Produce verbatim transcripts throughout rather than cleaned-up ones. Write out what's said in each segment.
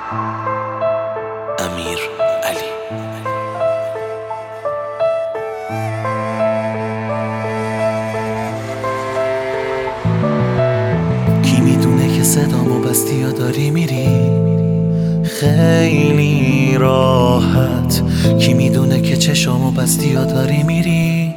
امیر علی. کی میدونه که صدامو بستی یا داری میری خیلی راحت؟ کی میدونه که چشامو بستی یا داری میری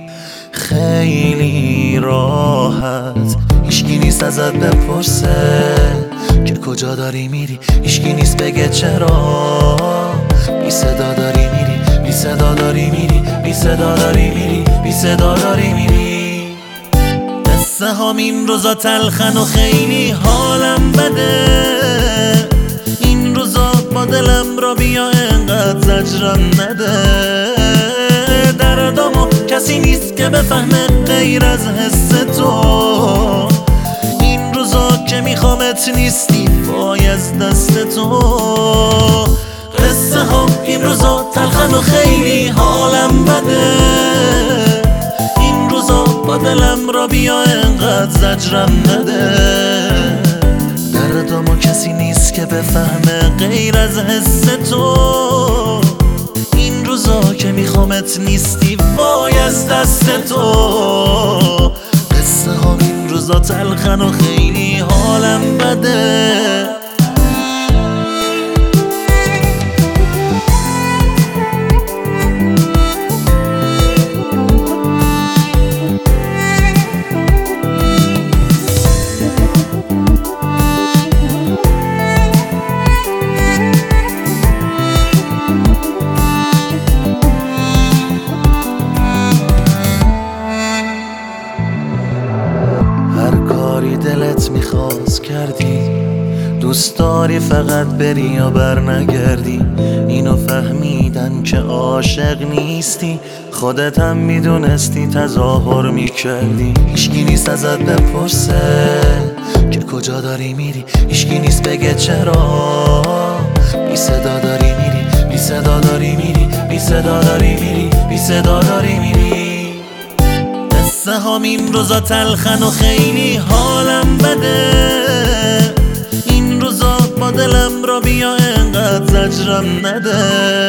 خیلی راحت؟ هیچکی نیست ازت بپرسه که کجا داری میری، هیچکی نیست بگه چرا بی صدا داری میری، بی صدا داری میری، بی صدا داری میری، بی صدا داری میری. قصه هام این روزا تلخن و خیلی حالم بده، این روزا با دلم را بیا انقدر زجرم نده. دردامو کسی نیست که بفهمه غیر از حس تو، این روزا که میخوامت نیستی وای از دست تو. قصه ها این روزا تلخن و خیلی حالم بده، این روزا با دلم را بیا انقدر زجرم نده. دردامو کسی نیست که بفهمه غیر از حس تو، این روزا که میخوامت نیستی وای از دست تو. قصه ها این روزا تلخن و خیلی حالم بده. دلت میخواست کردی، دوست داری فقط بری یا بر نگردی. اینو فهمیدن که عاشق نیستی، خودت هم میدونستی تظاهر میکردی. هیچکی نیست ازت بپرسه که کجا داری میری، هیچکی نیست بگه چرا بی صدا داری میری، بی صدا داری میری، بی صدا داری میری، بی صدا داری میری. قصه هام این روزا تلخن و خیلی حالم بده، این روزا با دلم را بیا انقدر زجرم نده.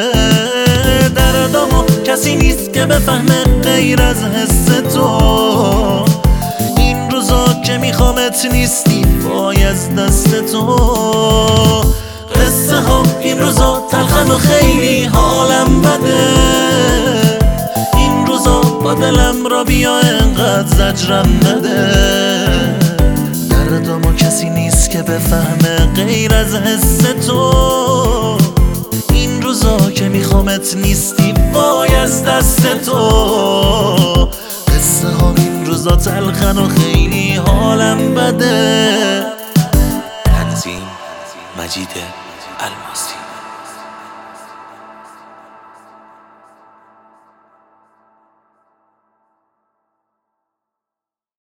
دردامو کسی نیست که بفهمه غیر از حس تو، این روزا که میخوامت نیستی وای از دست تو. قصه ها این روزا تلخن و خیلی حالم بده، با دلم را بیا انقدر زجرم نده. دردامو کسی نیست که بفهمه غیر از حس تو، این روزا که میخوامت نیستی وای از دست تو. قصه ها این روزا تلخن و خیلی حالم بده. تنظیم مجید الماسی.